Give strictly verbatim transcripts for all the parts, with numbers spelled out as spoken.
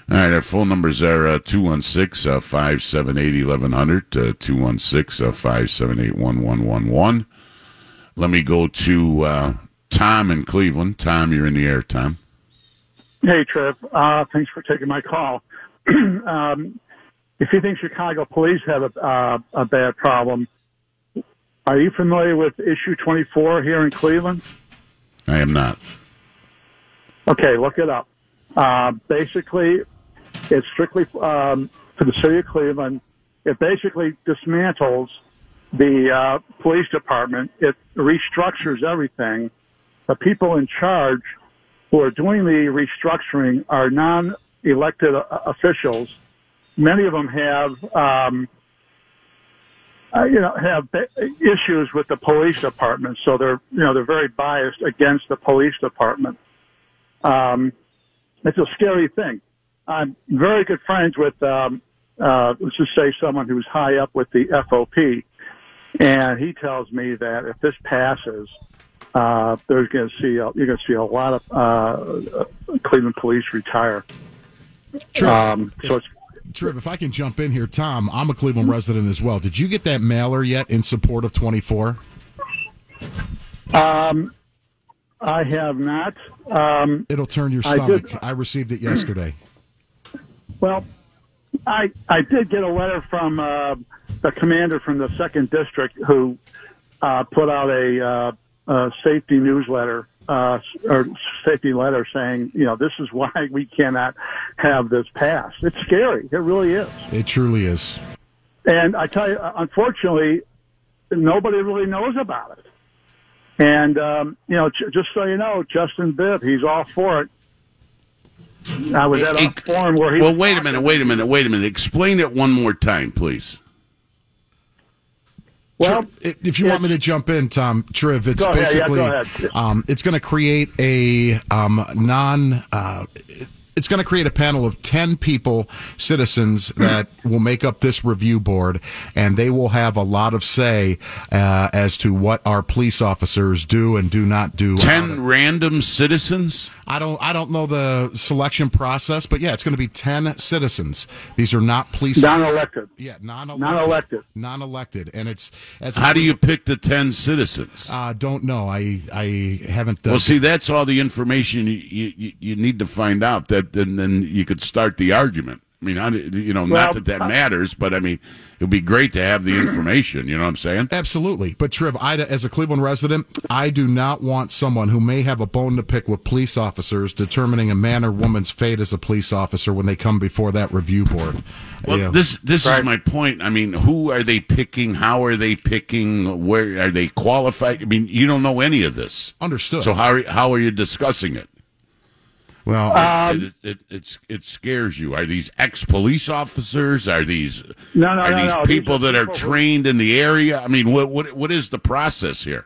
All right, our phone numbers are uh, two one six, five seven eight, eleven hundred, uh, two one six, five seven eight, one one one one. Let me go to uh, Tom in Cleveland. Tom, you're in the air, Tom. Hey, Trev. Uh, thanks for taking my call. um, if you think Chicago police have a, uh, a bad problem, are you familiar with issue twenty-four here in Cleveland? I am not. Okay, look it up. Uh, basically, it's strictly um, for the city of Cleveland. It basically dismantles the uh, police department. It restructures everything. The people in charge who are doing the restructuring are non-elected uh, officials. Many of them have, um, uh, you know, have issues with the police department, so they're, you know, they're very biased against the police department. Um, it's a scary thing. I'm very good friends with, um, uh, let's just say someone who's high up with the F O P, and he tells me that if this passes, uh, there's going to see, a, you're going to see a lot of, uh, Cleveland police retire. True. Um, so it's, Triv, if I can jump in here, Tom, I'm a Cleveland resident as well. Did you get that mailer yet in support of twenty-four? Um, I have not. Um, It'll turn your I stomach. did- I received it yesterday. well, I I did get a letter from uh, the commander from the second district who uh, put out a, uh, a safety newsletter uh, or safety letter saying, you know, this is why we cannot have this passed. It's scary. It really is. It truly is. And I tell you, unfortunately, nobody really knows about it. And, um, you know, j- just so you know, Justin Bibb, he's all for it. I was at a It- forum where he... Well, wait a minute, wait a minute, wait a minute. Explain it one more time, please. Well, Triv, if you want me to jump in, Tom, Triv, it's Go ahead, yeah, basically go ahead. um, it's going to create a um, non. Uh, it's going to create a panel of ten people, citizens, that will make up this review board, and they will have a lot of say uh, as to what our police officers do and do not do. Ten random citizens? I don't. I don't know the selection process, but yeah, it's going to be ten citizens. These are not police. non-elected. Yeah, non-elected. Non-elected. Non-elected, and it's as. How do you pick the ten citizens? Uh, don't know. I I haven't. Uh, Well, see, that's all the information you, you, you need to find out. That and then you could start the argument. I mean, I, you know, Well, not that that matters, but I mean, it'd be great to have the information. You know what I'm saying? Absolutely. But, Triv, I, as a Cleveland resident, I do not want someone who may have a bone to pick with police officers determining a man or woman's fate as a police officer when they come before that review board. Well, Yeah. this this Right. is my point. I mean, who are they picking? How are they picking? Where are they qualified? I mean, you don't know any of this. Understood. So how are, how are you discussing it? Well, Um, it, it, it's, it scares you. Are these ex-police officers? Are these No, no, are no, these no. These people are that are people who- trained in the area? I mean, what what what is the process here?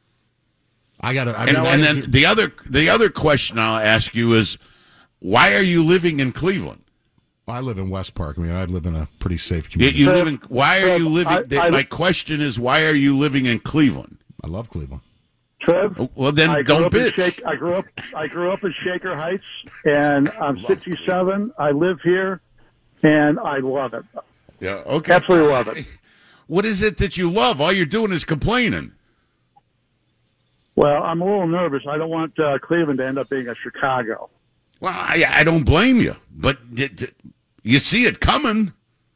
I got to. I And, mean, and I- then the other the other question I'll ask you is, why are you living in Cleveland? I live in West Park. I mean, I live in a pretty safe You, community. you live in. Why are you living? I- the- I- my question is, why are you living in Cleveland? I love Cleveland. Trev, Well, then I grew don't up in bitch. Shake, I grew up. I grew up in Shaker Heights, and I'm sixty-seven. I live here, and I love it. Yeah, okay. Absolutely love it. What is it that you love? All you're doing is complaining. Well, I'm a little nervous. I don't want uh, Cleveland to end up being a Chicago. Well, I, I don't blame you, but y- y- you see it coming.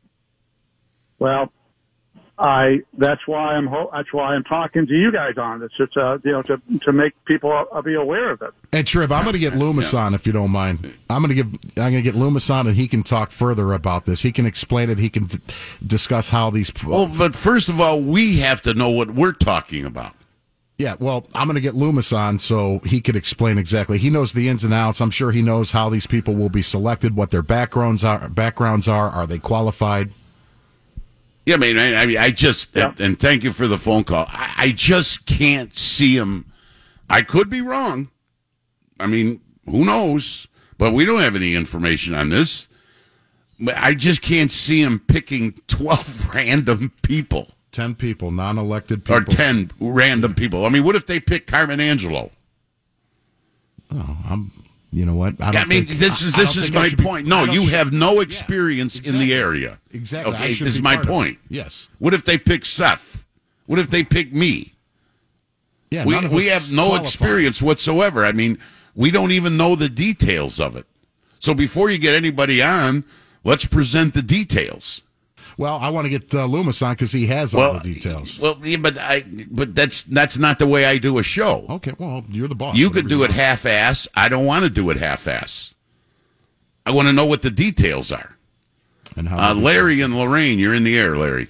Well, I that's why I'm ho- that's why I'm talking to you guys on this. It's uh, you know to to make people uh, be aware of it. And Triv, I'm going to get Loomis on if you don't mind. I'm going to give I'm going to get Loomis on, and he can talk further about this. He can explain it. He can d- discuss how these. Well, but first of all, we have to know what we're talking about. Yeah, well, I'm going to get Loomis on so he could explain exactly. He knows the ins and outs. I'm sure he knows how these people will be selected, what their backgrounds are. Backgrounds are. Are they qualified? Yeah, I mean, I, I mean, I just Yeah. and, and thank you for the phone call. I, I just can't see him. I could be wrong. I mean, who knows? But we don't have any information on this. But I just can't see him picking twelve random people Ten people, non-elected people. or ten random people. I mean, what if they pick Carmen Angelo? Oh, I'm you know what? I, don't I mean, think, this is I- I this don't is think I my should be- point. I No, don't you sh- have no experience in the exactly. area. Exactly. I Okay, should this is be my part of it. point. Yes. What if they pick Seth? What if they pick me? Yeah. We none of we us have no qualify. experience whatsoever. I mean, we don't even know the details of it. So before you get anybody on, let's present the details. Well, I want to get uh, Loomis on because he has all Well, the details. Well, yeah, but I but that's that's not the way I do a show. Okay. Well, you're the boss. You Whatever could do it want. half-ass. I don't want to do it half-ass. I want to know what the details are. And how Uh, they do Larry and Lorraine, you're in the air, Larry.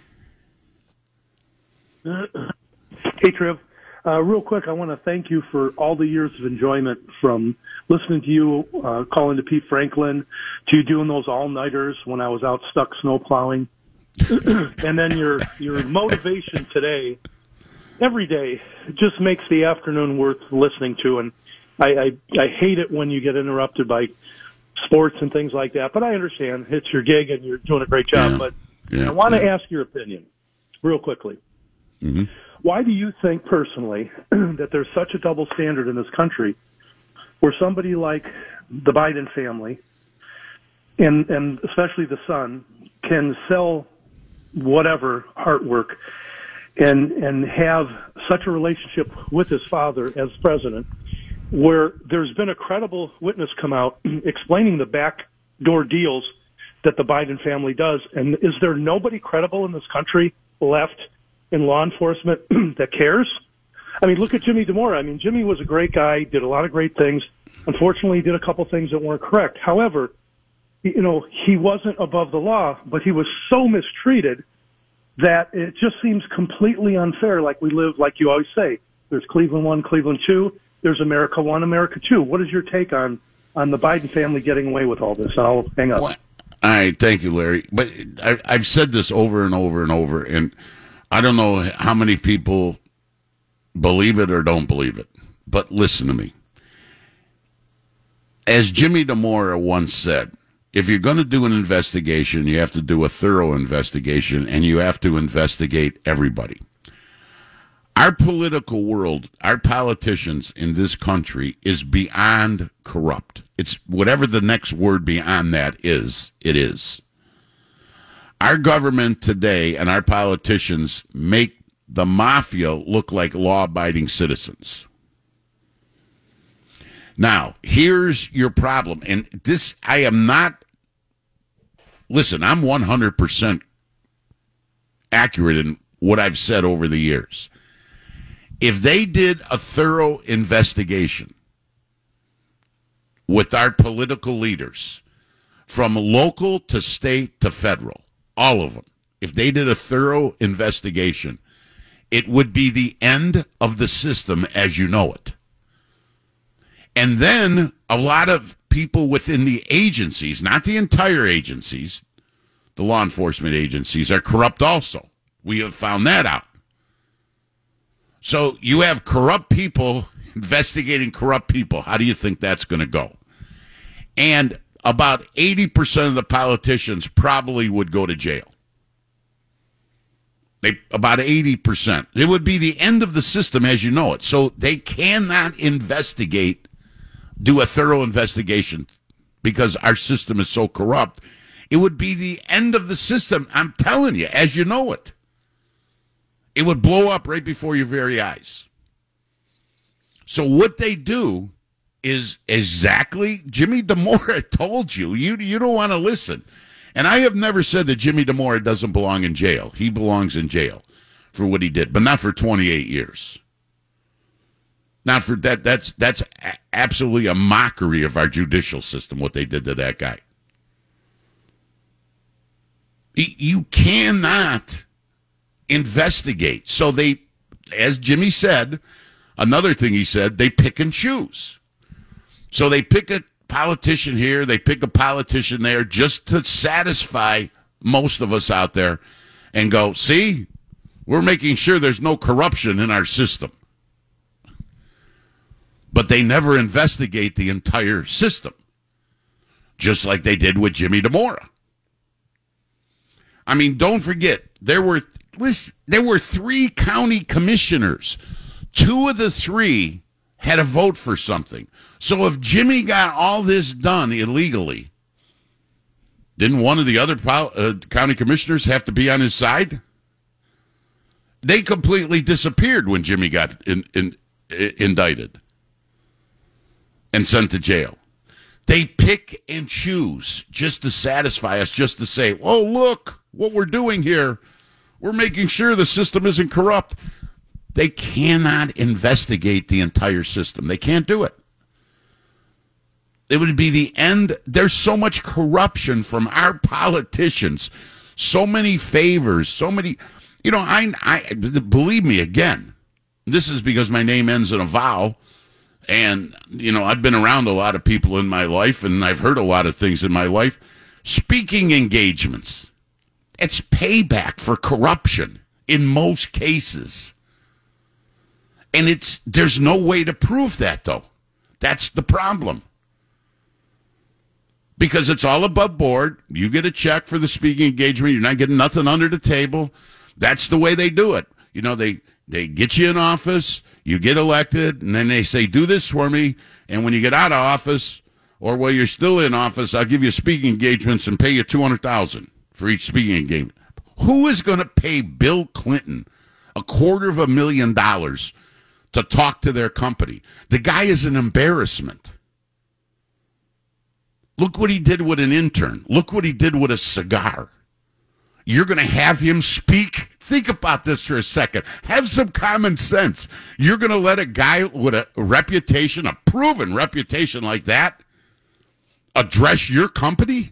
Hey, Trev. Uh, real quick, I want to thank you for all the years of enjoyment from listening to you, uh, calling to Pete Franklin, to you doing those all-nighters when I was out stuck snow plowing. And then your your motivation today, every day, just makes the afternoon worth listening to. And I, I, I hate it when you get interrupted by sports and things like that, but I understand. It's your gig and you're doing a great job. Yeah. But Yeah, I want to yeah. ask your opinion real quickly. Mm-hmm. Why do you think personally that there's such a double standard in this country where somebody like the Biden family and, and especially the son can sell whatever artwork and, and have such a relationship with his father as president where there's been a credible witness come out explaining the backdoor deals that the Biden family does? And is there nobody credible in this country left in law enforcement that cares? I mean, look at Jimmy DeMora. I mean, Jimmy was a great guy, did a lot of great things. Unfortunately, he did a couple things that weren't correct. However, you know, he wasn't above the law, but he was so mistreated that it just seems completely unfair. Like we live, like you always say, there's Cleveland one, Cleveland two, there's America one, America two. What is your take on, on the Biden family getting away with all this? I'll hang up. What? All right, thank you, Larry. But I, I've said this over and over and over, and I don't know how many people believe it or don't believe it, but listen to me. As Jimmy DeMora once said, if you're going to do an investigation, you have to do a thorough investigation, and you have to investigate everybody. Our political world, our politicians in this country is beyond corrupt. It's whatever the next word beyond that is, it is. Our government today and our politicians make the mafia look like law-abiding citizens. Now, here's your problem. And this, I am not, listen, I'm one hundred percent accurate in what I've said over the years. If they did a thorough investigation with our political leaders, from local to state to federal, all of them, if they did a thorough investigation, it would be the end of the system as you know it. And then a lot of people within the agencies, not the entire agencies, the law enforcement agencies, are corrupt also. We have found that out. So you have corrupt people investigating corrupt people. How do you think that's going to go? And about eighty percent of the politicians probably would go to jail. They, about eighty percent. It would be the end of the system as you know it. So they cannot investigate, do a thorough investigation because our system is so corrupt. It would be the end of the system, I'm telling you, as you know it. It would blow up right before your very eyes. So what they do is exactly Jimmy DeMora told you. You you don't want to listen. And I have never said that Jimmy DeMora doesn't belong in jail. He belongs in jail for what he did, but not for twenty-eight years. Not for that. That's that's a- absolutely a mockery of our judicial system, what they did to that guy. Y- You cannot investigate. So they, as Jimmy said, another thing he said, they pick and choose. So they pick a politician here, they pick a politician there just to satisfy most of us out there and go, see, we're making sure there's no corruption in our system. But they never investigate the entire system, just like they did with Jimmy DeMora. I mean, don't forget, there were listen, there were three county commissioners. Two of the three had a vote for something. So if Jimmy got all this done illegally, didn't one of the other uh, county commissioners have to be on his side? They completely disappeared when Jimmy got in, in, in, indicted and sent to jail. They pick and choose just to satisfy us, just to say, oh, look, what we're doing here. We're making sure the system isn't corrupt. They cannot investigate the entire system. They can't do it. It would be the end. There's so much corruption from our politicians, so many favors, so many, you know, I, I believe me, again, this is because my name ends in a vowel. And, you know, I've been around a lot of people in my life, and I've heard a lot of things in my life. Speaking engagements, it's payback for corruption in most cases. And it's there's no way to prove that, though. That's the problem. Because it's all above board. You get a check for the speaking engagement. You're not getting nothing under the table. That's the way they do it. You know, they, they get you in office. You get elected, and then they say, do this for me, and when you get out of office, or while you're still in office, I'll give you speaking engagements and pay you two hundred thousand dollars for each speaking engagement. Who is going to pay Bill Clinton a quarter of a million dollars to talk to their company? The guy is an embarrassment. Look what he did with an intern. Look what he did with a cigar. You're going to have him speak? Think about this for a second. Have some common sense. You're going to let a guy with a reputation, a proven reputation like that, address your company?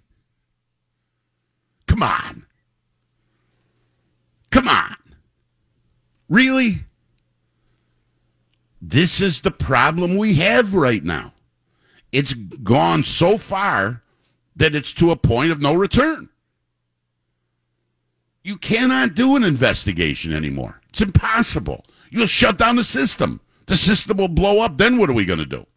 Come on. Come on. Really? This is the problem we have right now. It's gone so far that it's to a point of no return. You cannot do an investigation anymore. It's impossible. You'll shut down the system. The system will blow up. Then what are we going to do?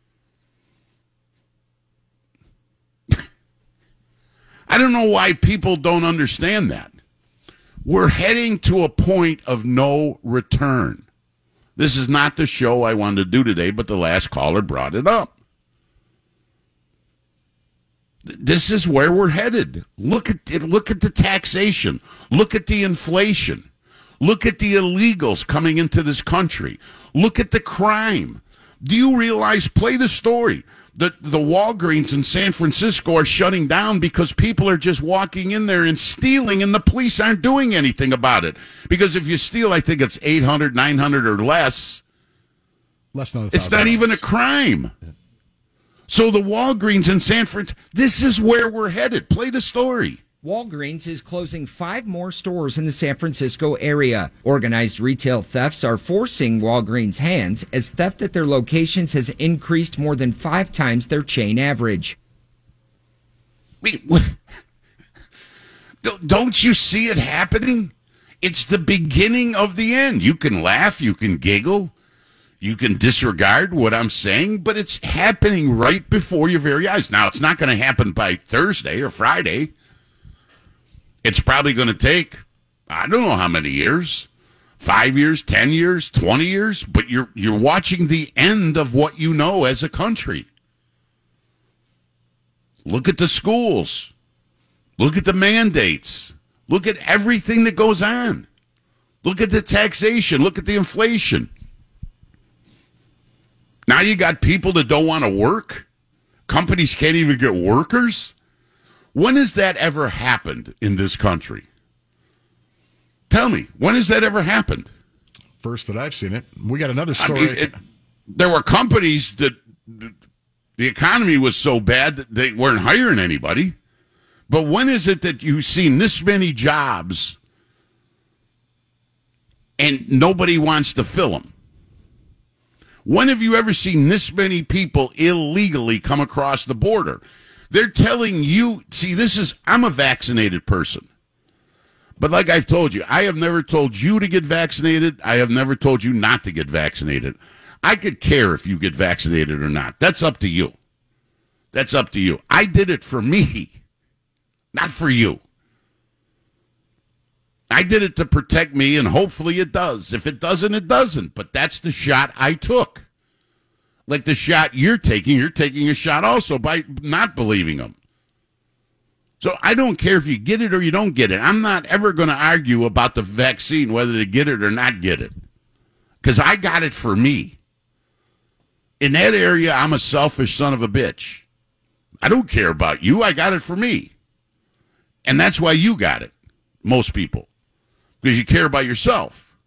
I don't know why people don't understand that. We're heading to a point of no return. This is not the show I wanted to do today, but the last caller brought it up. This is where we're headed. Look at it, look at the taxation. Look at the inflation. Look at the illegals coming into this country. Look at the crime. Do you realize, play the story, that the Walgreens in San Francisco are shutting down because people are just walking in there and stealing, and the police aren't doing anything about it. Because if you steal, I think it's eight hundred, nine hundred or less. Less than it's not even a crime. Yeah. So the Walgreens in San Francisco, this is where we're headed. Play the story. Walgreens is closing five more stores in the San Francisco area. Organized retail thefts are forcing Walgreens' hands as theft at their locations has increased more than five times their chain average. Wait, what? Don't you see it happening? It's the beginning of the end. You can laugh, you can giggle. You can disregard what I'm saying, but it's happening right before your very eyes. Now, it's not going to happen by Thursday or Friday. It's probably going to take, I don't know how many years, five years, ten years, twenty years, but you're you're watching the end of what you know as a country. Look at the schools. Look at the mandates. Look at everything that goes on. Look at the taxation. Look at the inflation. Now you got people that don't want to work. Companies can't even get workers. When has that ever happened in this country? Tell me, when has that ever happened? First that I've seen it. We got another story. I mean, it, there were companies that the economy was so bad that they weren't hiring anybody. But when is it that you've seen this many jobs and nobody wants to fill them? When have you ever seen this many people illegally come across the border? They're telling you, see, this is, I'm a vaccinated person. But like I've told you, I have never told you to get vaccinated. I have never told you not to get vaccinated. I could care if you get vaccinated or not. That's up to you. That's up to you. I did it for me, not for you. I did it to protect me, and hopefully it does. If it doesn't, it doesn't. But that's the shot I took. Like the shot you're taking, you're taking a shot also by not believing them. So I don't care if you get it or you don't get it. I'm not ever going to argue about the vaccine, whether to get it or not get it. Because I got it for me. In that area, I'm a selfish son of a bitch. I don't care about you. I got it for me. And that's why you got it, most people. Because you care about yourself.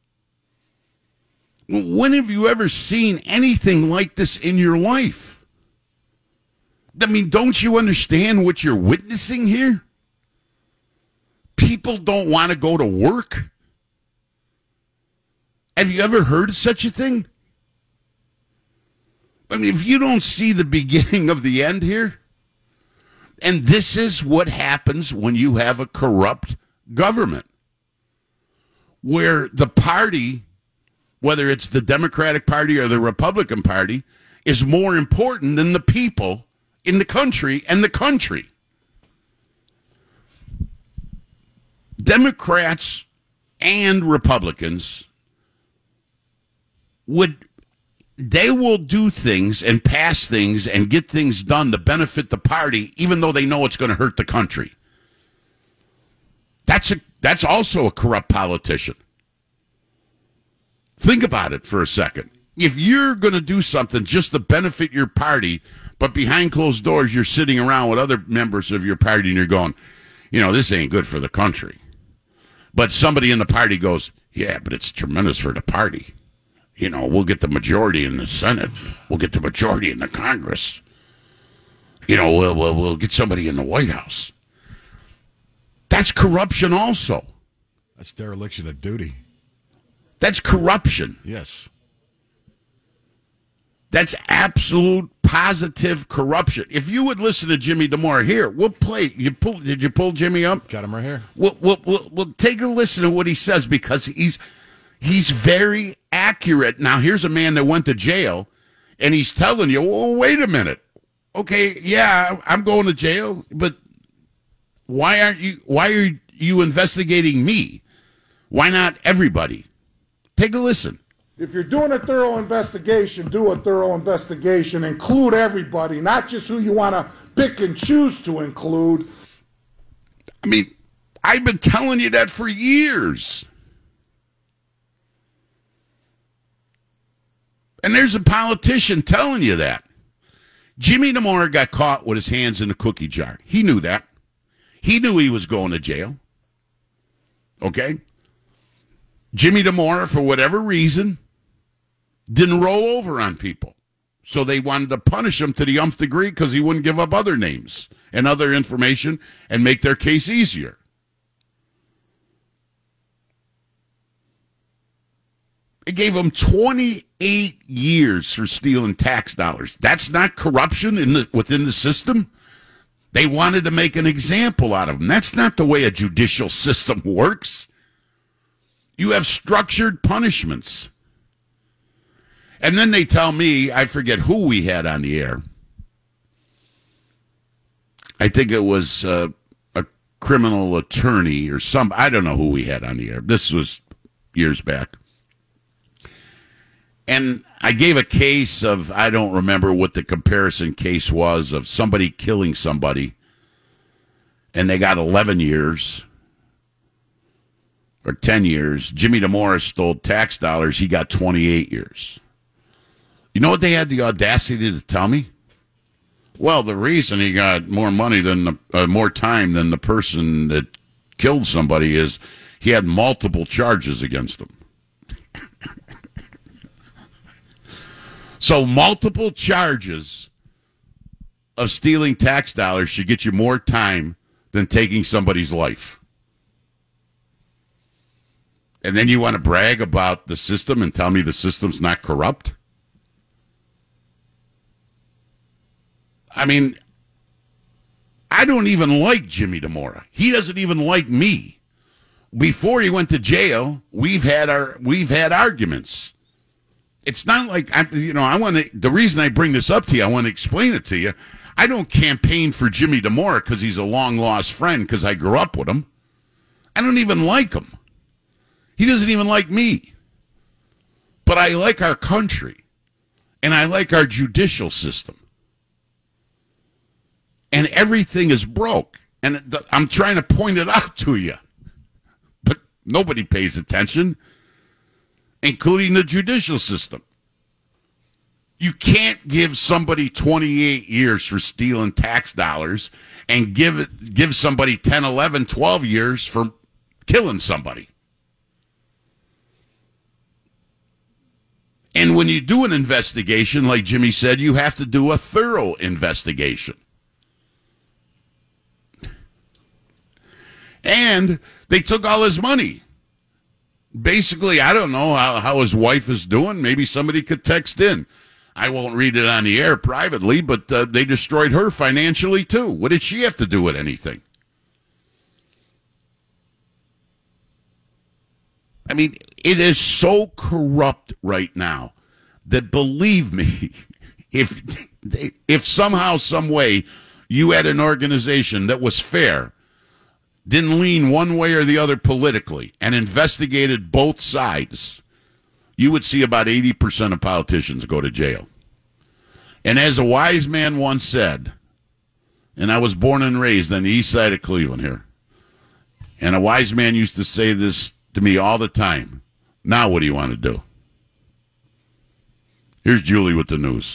When have you ever seen anything like this in your life? I mean, don't you understand what you're witnessing here? People don't want to go to work. Have you ever heard of such a thing? I mean, if you don't see the beginning of the end here, and this is what happens when you have a corrupt government, where the party, whether it's the Democratic Party or the Republican Party, is more important than the people in the country and the country. Democrats and Republicans would, they will do things and pass things and get things done to benefit the party, even though they know it's going to hurt the country. That's a, that's also a corrupt politician. Think about it for a second. If you're going to do something just to benefit your party, but behind closed doors, you're sitting around with other members of your party and you're going, you know, this ain't good for the country. But somebody in the party goes, yeah, but it's tremendous for the party. You know, we'll get the majority in the Senate. We'll get the majority in the Congress. You know, we'll, we'll, we'll get somebody in the White House. That's corruption also. That's dereliction of duty. That's corruption. Yes. That's absolute positive corruption. If you would listen to Jimmy Damore here, we'll play. You pull? Did you pull Jimmy up? Got him right here. We'll, we'll, we'll, we'll take a listen to what he says because he's he's very accurate. Now, here's a man that went to jail, and he's telling you, well, wait a minute. Okay, yeah, I'm going to jail, but why aren't you? Why are you investigating me? Why not everybody? Take a listen. If you're doing a thorough investigation, do a thorough investigation. Include everybody, not just who you want to pick and choose to include. I mean, I've been telling you that for years. And there's a politician telling you that. Jimmy Damore got caught with his hands in the cookie jar. He knew that. He knew he was going to jail. Okay? Jimmy Damore, for whatever reason, didn't roll over on people. So they wanted to punish him to the umpth degree because he wouldn't give up other names and other information and make their case easier. It gave him twenty-eight years for stealing tax dollars. That's not corruption in the, within the system? They wanted to make an example out of him. That's not the way a judicial system works. You have structured punishments. And then they tell me, I forget who we had on the air. I think it was uh, a criminal attorney or some, I don't know who we had on the air. This was years back. And I gave a case of, I don't remember what the comparison case was, of somebody killing somebody. And they got eleven years. Or ten years. Jimmy Damore stole tax dollars. He got twenty-eight years. You know what they had the audacity to tell me? Well, the reason he got more money than the, uh, more time than the person that killed somebody is he had multiple charges against him. So multiple charges of stealing tax dollars should get you more time than taking somebody's life. And then you want to brag about the system and tell me the system's not corrupt? I mean, I don't even like Jimmy Damore. He doesn't even like me. Before he went to jail, we've had our we've had arguments. It's not like I, you know. I want to. The reason I bring this up to you, I want to explain it to you. I don't campaign for Jimmy Damore because he's a long lost friend because I grew up with him. I don't even like him. He doesn't even like me. But I like our country. And I like our judicial system. And everything is broke. And th- I'm trying to point it out to you. But nobody pays attention, including the judicial system. You can't give somebody twenty-eight years for stealing tax dollars and give it, give somebody ten, eleven, twelve years for killing somebody. And when you do an investigation, like Jimmy said, you have to do a thorough investigation. And they took all his money. Basically, I don't know how, how his wife is doing. Maybe somebody could text in. I won't read it on the air privately, but uh, they destroyed her financially, too. What did she have to do with anything? I mean, it is so corrupt right now that, believe me, if if somehow, some way, you had an organization that was fair, didn't lean one way or the other politically, and investigated both sides, you would see about eighty percent of politicians go to jail. And as a wise man once said, and I was born and raised on the east side of Cleveland here, and a wise man used to say this to me all the time. Now what do you want to do? Here's Julie with the news.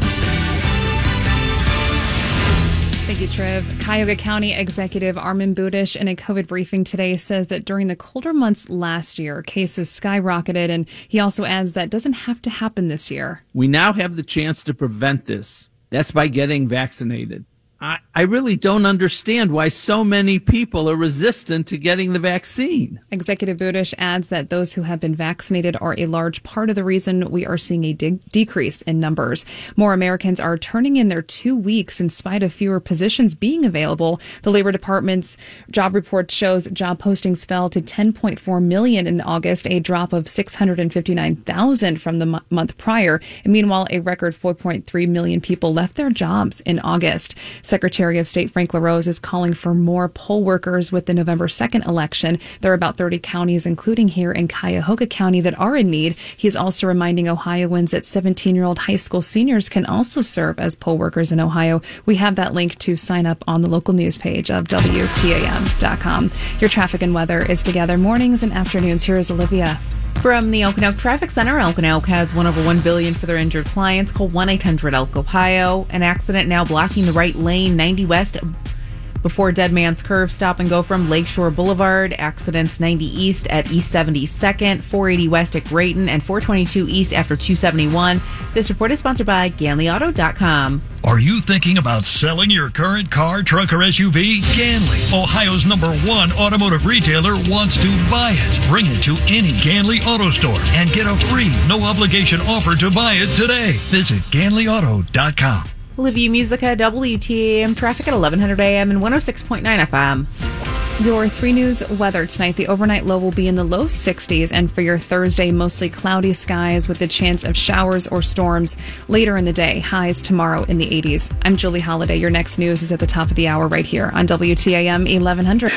Thank you, Trev. Cuyahoga County Executive Armin Budish in a COVID briefing today says that during the colder months last year, cases skyrocketed, and he also adds that doesn't have to happen this year. We now have the chance to prevent this. That's by getting vaccinated. I, I really don't understand why so many people are resistant to getting the vaccine. Executive Budish adds that those who have been vaccinated are a large part of the reason we are seeing a de- decrease in numbers. More Americans are turning in their two weeks in spite of fewer positions being available. The Labor Department's job report shows job postings fell to ten point four million in August, a drop of six hundred fifty-nine thousand from the m- month prior. And meanwhile, a record four point three million people left their jobs in August. Secretary of State Frank LaRose is calling for more poll workers with the November second election. There are about thirty counties, including here in Cuyahoga County, that are in need. He's also reminding Ohioans that seventeen-year-old high school seniors can also serve as poll workers in Ohio. We have that link to sign up on the local news page of W T A M dot com. Your traffic and weather is together mornings and afternoons. Here is Olivia. From the Elk Traffic Center, Elk has one over one billion dollars for their injured clients. Call one eight hundred Elk Ohio. An accident now blocking the right lane, ninety west before Dead Man's Curve. Stop and go from Lakeshore Boulevard. Accidents ninety east at East seventy-second, four eighty west at Grayton, and four twenty-two east after two seventy-one. This report is sponsored by Ganley Auto dot com. Are you thinking about selling your current car, truck, or S U V? Ganley, Ohio's number one automotive retailer, wants to buy it. Bring it to any Ganley Auto Store and get a free, no-obligation offer to buy it today. Visit Ganley Auto dot com. Olivia Musica, W T A M traffic at eleven hundred A M and one oh six point nine F M. Your three News weather tonight. The overnight low will be in the low sixties, and for your Thursday, mostly cloudy skies with the chance of showers or storms later in the day. Highs tomorrow in the eighties. I'm Julie Holiday. Your next news is at the top of the hour right here on W T A M eleven hundred.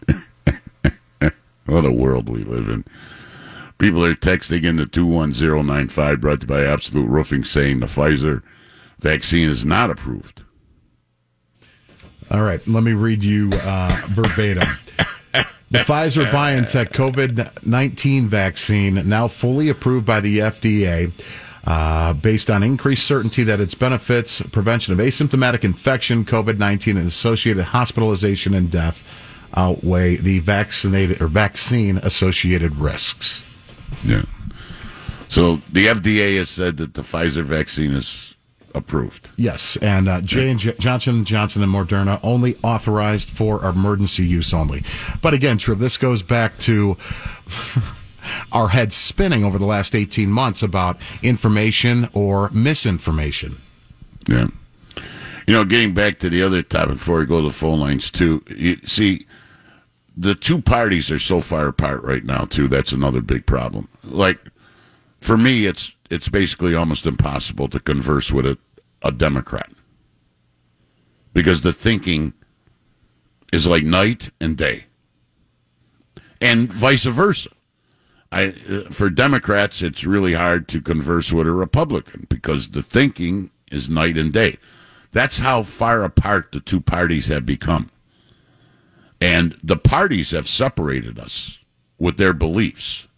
What a world we live in. People are texting into two one zero nine five, brought to you by Absolute Roofing, saying the Pfizer vaccine is not approved. All right, let me read you uh, verbatim. The Pfizer-BioNTech COVID nineteen vaccine, now fully approved by the F D A, uh, based on increased certainty that its benefits, prevention of asymptomatic infection, COVID nineteen, and associated hospitalization and death outweigh the vaccinated or vaccine-associated risks. Yeah. So the F D A has said that the Pfizer vaccine is approved. Yes, and uh, J and J, Johnson and Johnson and Moderna only authorized for emergency use only. But again, Triv, this goes back to our heads spinning over the last eighteen months about information or misinformation. Yeah. You know, getting back to the other topic before we go to the phone lines, too, you see, the two parties are so far apart right now, too. That's another big problem. Like, for me, it's it's basically almost impossible to converse with a, a Democrat because the thinking is like night and day, and vice versa. I, uh, for Democrats, it's really hard to converse with a Republican because the thinking is night and day. That's how far apart the two parties have become. And the parties have separated us with their beliefs.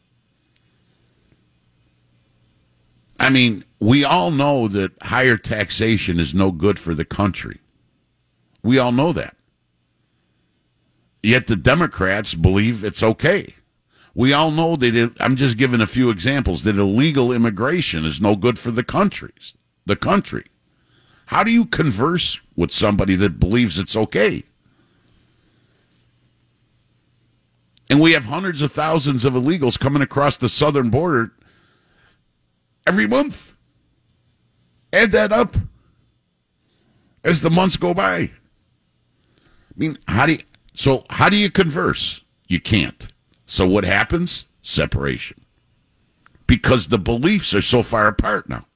I mean, we all know that higher taxation is no good for the country. We all know that. Yet the Democrats believe it's okay. We all know that it, I'm just giving a few examples, that illegal immigration is no good for the countries, the country. How do you converse with somebody that believes it's okay? And we have hundreds of thousands of illegals coming across the southern border every month. Add that up as the months go by. I mean, how do you, so how do you converse? You can't. So what happens? Separation. Because the beliefs are so far apart now.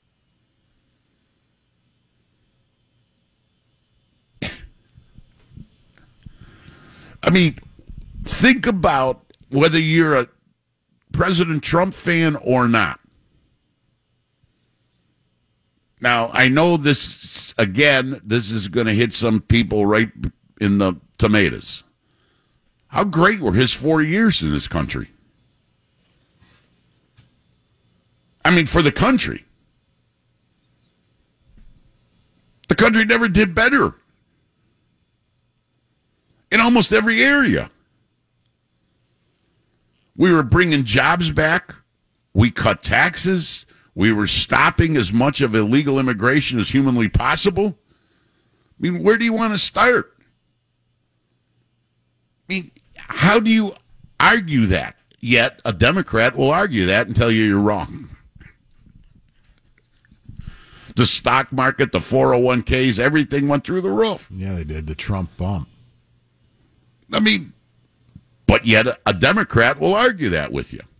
I mean, think about whether you're a President Trump fan or not. Now, I know this, again, this is going to hit some people right in the tomatoes. How great were his four years in this country? I mean, for the country. The country never did better in almost every area. We were bringing jobs back. We cut taxes. We were stopping as much of illegal immigration as humanly possible. I mean, where do you want to start? I mean, how do you argue that? Yet a Democrat will argue that and tell you you're wrong. The stock market, the four oh one k's, everything went through the roof. Yeah, they did. The Trump bump. I mean, but yet a, a Democrat will argue that with you.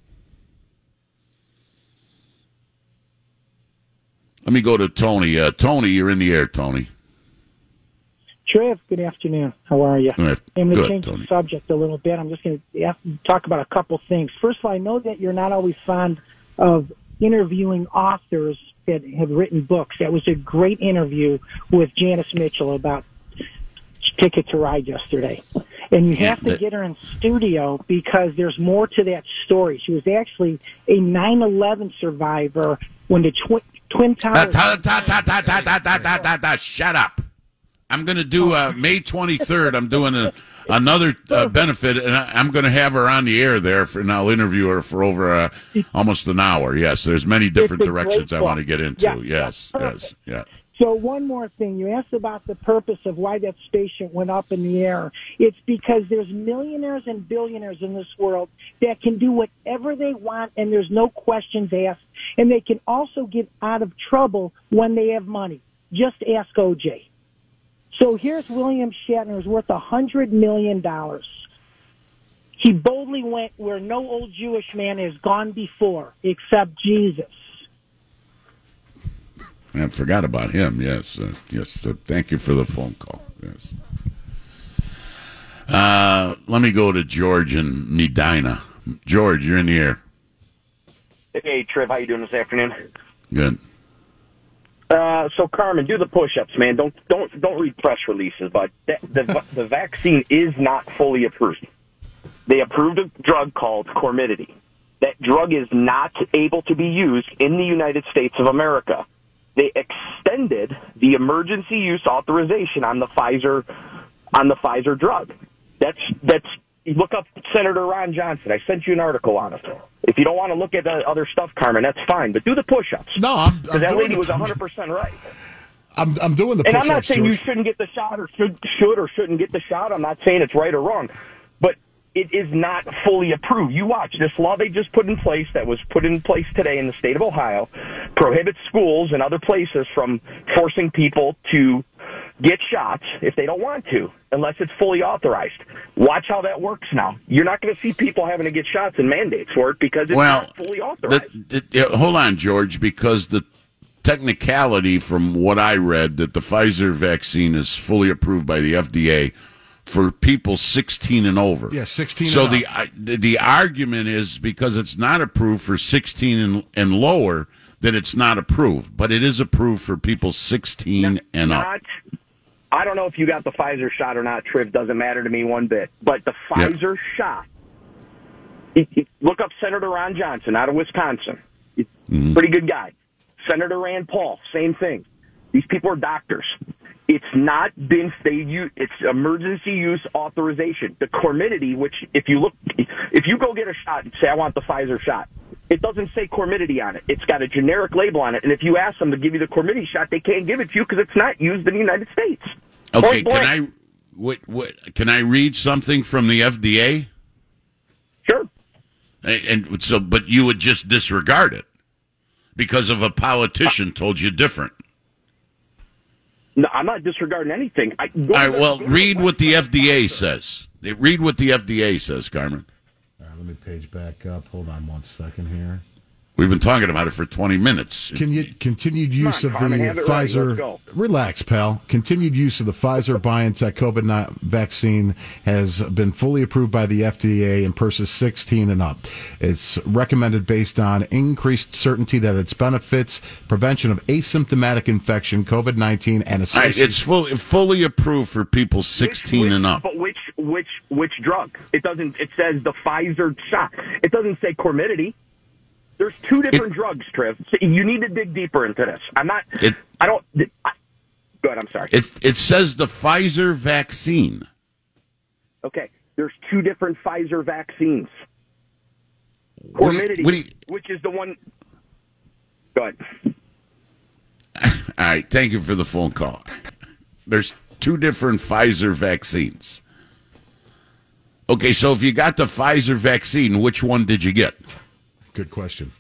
Let me go to Tony. Uh, Tony, you're in the air, Tony. Trev, good afternoon. How are you? Good, I'm going to good, change Tony. the subject a little bit. I'm just going to talk about a couple things. First of all, I know that you're not always fond of interviewing authors that have written books. That was a great interview with Janice Mitchell about Ticket to Ride yesterday. And you have to get her in studio because there's more to that story. She was actually a nine eleven survivor when the twi- Twin Towers... Shut up. I'm going to do uh, May twenty-third. I'm doing a, another uh, benefit, and I, I'm going to have her on the air there, for, and I'll interview her for over uh, almost an hour. Yes, there's many different directions I want to get into. Yeah, yes, yes, yeah. So one more thing. You asked about the purpose of why that spaceship went up in the air. It's because there's millionaires and billionaires in this world that can do whatever they want, and there's no questions asked. And they can also get out of trouble when they have money. Just ask O J. So here's William Shatner, who's worth one hundred million dollars. He boldly went where no old Jewish man has gone before, except Jesus. I forgot about him, yes. Uh, yes, uh, thank you for the phone call. Yes. Uh, let me go to George and Medina. George, you're in the air. Hey, Trev, how you doing this afternoon? Good. Uh, so Carmen, do the push-ups, man. Don't don't don't read press releases, but that, the the vaccine is not fully approved. They approved a drug called Cormidity. That drug is not able to be used in the United States of America. They extended the emergency use authorization on the Pfizer on the Pfizer drug. That's that's. Look up Senator Ron Johnson. I sent you an article on it. If you don't want to look at the other stuff, Carmen, that's fine. But do the push-ups. No, I'm because that lady was one hundred percent right. I'm I'm doing the and push-ups. I'm not saying George. you shouldn't get the shot or should should or shouldn't get the shot. I'm not saying it's right or wrong, but it is not fully approved. You watch this law they just put in place that was put in place today in the state of Ohio prohibits schools and other places from forcing people to get shots if they don't want to, unless it's fully authorized. Watch how that works now. You're not going to see people having to get shots and mandates for it because it's well, not fully authorized. The, the, hold on, George, because the technicality from what I read that the Pfizer vaccine is fully approved by the F D A for people sixteen and over. Yeah, sixteen. So and the, up. uh, the the argument is because it's not approved for sixteen and, and lower that it's not approved, but it is approved for people sixteen Not- and up. not- I don't know if you got the Pfizer shot or not, Triv. Doesn't matter to me one bit. But the Yep. Pfizer shot. He, he- look up Senator Ron Johnson out of Wisconsin. He's a Mhm. pretty good guy. Senator Rand Paul, same thing. These people are doctors. It's not been state use. It's emergency use authorization. The Cormidity, which if you look, if you go get a shot and say I want the Pfizer shot, it doesn't say Cormidity on it. It's got a generic label on it. And if you ask them to give you the Cormidity shot, they can't give it to you because it's not used in the United States. Okay, Point blank. can I what, what, can I read something from the F D A? Sure. And, and so, but you would just disregard it because of a politician told you different. No, I'm not disregarding anything. I, go All right, to the- well, go to read the what the website. F D A says. Read what the F D A says, Carmen. All right, let me page back up. Hold on one second here. We've been talking about it for twenty minutes. Can you continued use on, of Carmen, the have it ready. Pfizer? Let's go. Relax, pal. Continued use of the Pfizer BioNTech COVID nineteen vaccine has been fully approved by the F D A in persons sixteen and up. It's recommended based on increased certainty that its benefits, prevention of asymptomatic infection, COVID nineteen, and All right, associated. it's fully fully approved for people sixteen Which- and which- up. But which which which drug? It doesn't. It says the Pfizer shot. It doesn't say Cormidity. There's two different It- drugs, Trev. So you need to dig deeper into this. I'm not. It- I don't. I, go ahead. I'm sorry. It it says the Pfizer vaccine. Okay. There's two different Pfizer vaccines. What do you- Cormidity, what do you- which is the one. Go ahead. All right, thank you for the phone call. There's two different Pfizer vaccines. Okay, so if you got the Pfizer vaccine, which one did you get? Good question.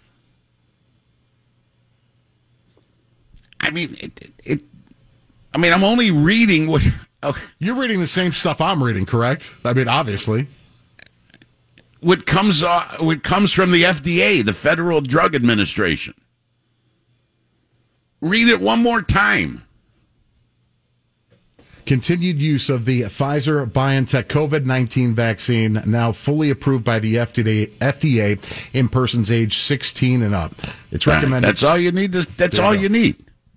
I mean, it, it, it I mean, I'm only reading what. Okay, You're reading the same stuff I'm reading, correct? I mean, obviously. what comes uh, what comes from the F D A, the Federal Drug Administration. Read it one more time. Continued use of the Pfizer BioNTech COVID nineteen vaccine, now fully approved by the F D A, F D A in persons age sixteen and up. It's All right, recommended. that's all you need. To, that's There you all go. you need.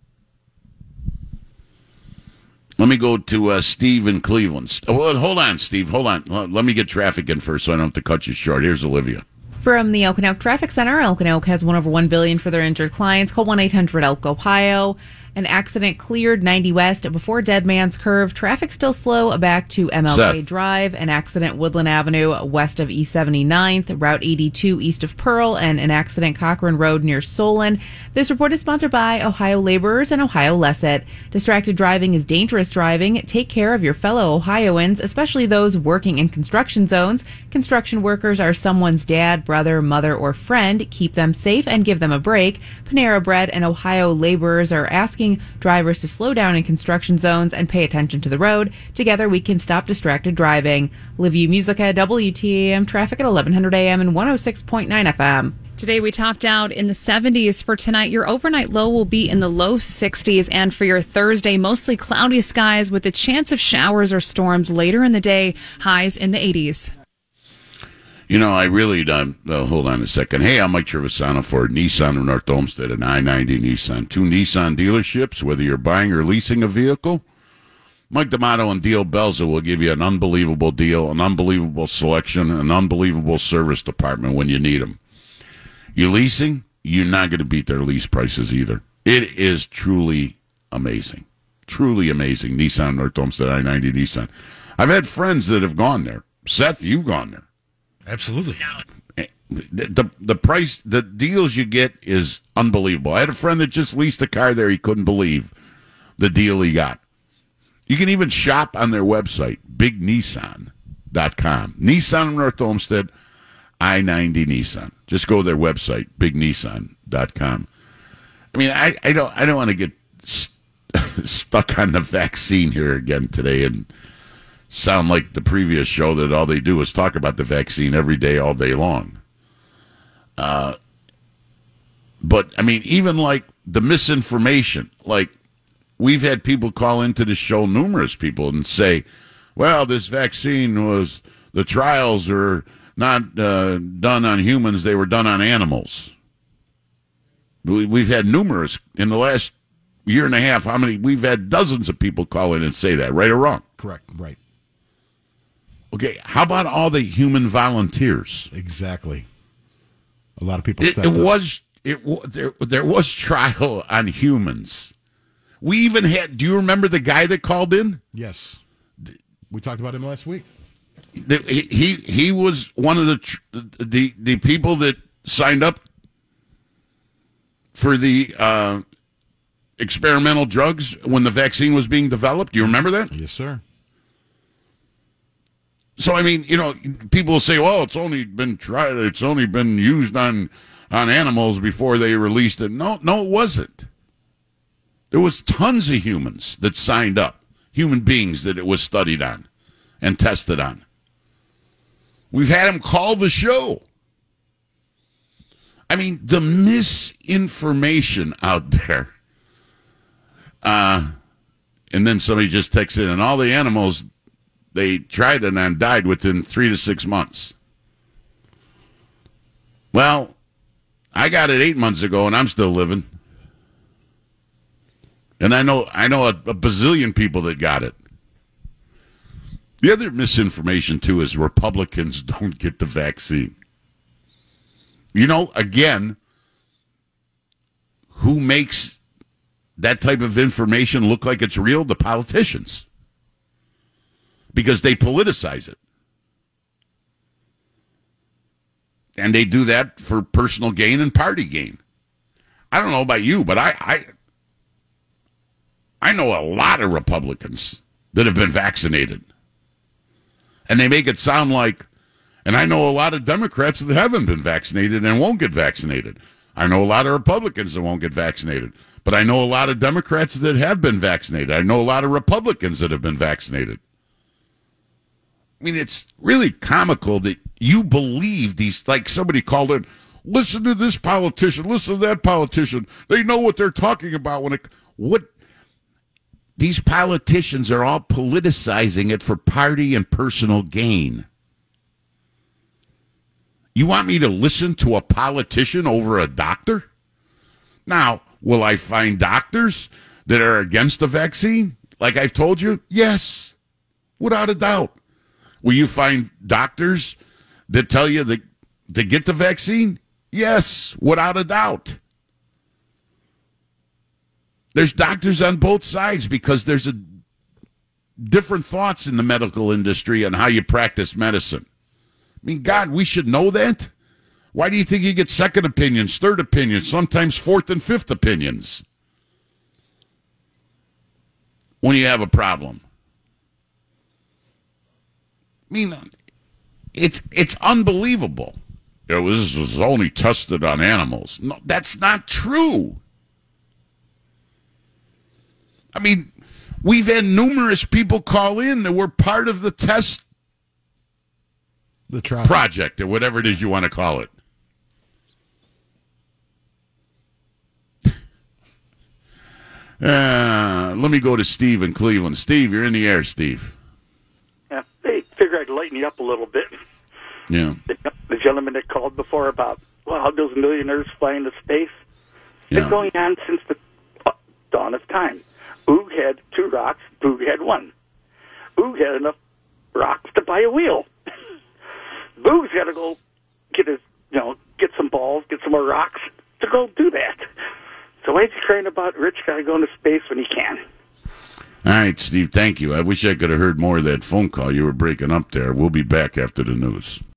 Let me go to uh, Steve in Cleveland. Oh, well, hold on, Steve. Hold on. Well, let me get traffic in first so I don't have to cut you short. Here's Olivia. From the Elk and Elk Traffic Center, Elk and Elk has one over one billion for their injured clients. Call one eight hundred Elk Ohio. An accident cleared ninety West before Dead Man's Curve. Traffic still slow back to M L K Seth. Drive. An accident Woodland Avenue west of E seventy-ninth, Route eighty-two east of Pearl, and an accident Cochrane Road near Solon. This report is sponsored by Ohio Laborers and Ohio Lesset. Distracted driving is dangerous driving. Take care of your fellow Ohioans, especially those working in construction zones. Construction workers are someone's dad, brother, mother, or friend. Keep them safe and give them a break. Panera Bread and Ohio Laborers are asking drivers to slow down in construction zones and pay attention to the road. Together we can stop distracted driving. Livia Musica, W T A M, traffic at eleven hundred A M and one oh six point nine F M. Today we topped out in the seventies. For tonight, your overnight low will be in the low sixties. And for your Thursday, mostly cloudy skies with a chance of showers or storms later in the day, highs in the eighties. You know, I really, um, uh, hold on a second. Hey, I'm Mike Trevisano for Nissan of North Olmsted and I ninety Nissan. Two Nissan dealerships, whether you're buying or leasing a vehicle. Mike D'Amato and Deal Belza will give you an unbelievable deal, an unbelievable selection, an unbelievable service department when you need them. You leasing, you're not going to beat their lease prices either. It is truly amazing. Truly amazing. Nissan North Olmsted, I ninety Nissan. I've had friends that have gone there. Seth, you've gone there. Absolutely. The, the the price, the deals you get is unbelievable. I had a friend that just leased a car there. He couldn't believe the deal he got. You can even shop on their website, big nissan dot com. Nissan North Olmsted, I ninety Nissan. Just go to their website, big nissan dot com. I mean, I, I don't I don't want to get st- stuck on the vaccine here again today and sound like the previous show that all they do is talk about the vaccine every day, all day long. Uh, but, I mean, even like the misinformation, like we've had people call into the show, numerous people, and say, well, this vaccine was, the trials are not uh, done on humans, they were done on animals. We, we've had numerous, in the last year and a half, how many, we've had dozens of people call in and say that, right or wrong? Correct, right. Okay, how about all the human volunteers? Exactly. A lot of people It, stepped it up. was, it wa- there, there was trial on humans. We even had, do you remember the guy that called in? Yes. We talked about him last week. The, he, he he was one of the, tr- the the people that signed up for the uh, experimental drugs when the vaccine was being developed. Do you remember that? Yes, sir. So, I mean, you know, people will say, well, it's only been tried, it's only been used on on animals before they released it. No, no, it wasn't. There was tons of humans that signed up, human beings that it was studied on and tested on. We've had them call the show. I mean, the misinformation out there. Uh, and then somebody just texts in, and all the animals, they tried it and died within three to six months. Well, I got it eight months ago, and I'm still living. And I know I know a, a bazillion people that got it. The other misinformation, too, is Republicans don't get the vaccine. You know, again, who makes that type of information look like it's real? The politicians. Because they politicize it. And they do that for personal gain and party gain. I don't know about you, but I, I, I know a lot of Republicans that have been vaccinated. And they make it sound like, and I know a lot of Democrats that haven't been vaccinated and won't get vaccinated. I know a lot of Republicans that won't get vaccinated. But I know a lot of Democrats that have been vaccinated. I know a lot of Republicans that have been vaccinated. I mean, it's really comical that you believe these, like somebody called in, listen to this politician, listen to that politician. They know what they're talking about when it, what, these politicians are all politicizing it for party and personal gain. You want me to listen to a politician over a doctor? Now, will I find doctors that are against the vaccine? Like I've told you? Yes, without a doubt. Will you find doctors that tell you that to get the vaccine? Yes, without a doubt. There's doctors on both sides because there's a different thoughts in the medical industry on how you practice medicine. I mean, God, we should know that. Why do you think you get second opinions, third opinions, sometimes fourth and fifth opinions when you have a problem? I mean, it's it's unbelievable. It was, it was only tested on animals. No, that's not true. I mean, we've had numerous people call in that were part of the test the trial project or whatever it is you want to call it. Uh, let me go to Steve in Cleveland. Steve, you're in the air, Steve. Yeah, I figure I'd lighten you up a little bit. Yeah. The, the gentleman that called before about, well, how those millionaires fly into space. Yeah. It's going on since the dawn of time. Boog had two rocks, Boog had one. Boog had enough rocks to buy a wheel. Boog's got to go get his, you know, get some balls, get some more rocks to go do that. So why is he crying about rich guy going to space when he can? All right, Steve, thank you. I wish I could have heard more of that phone call. You were breaking up there. We'll be back after the news.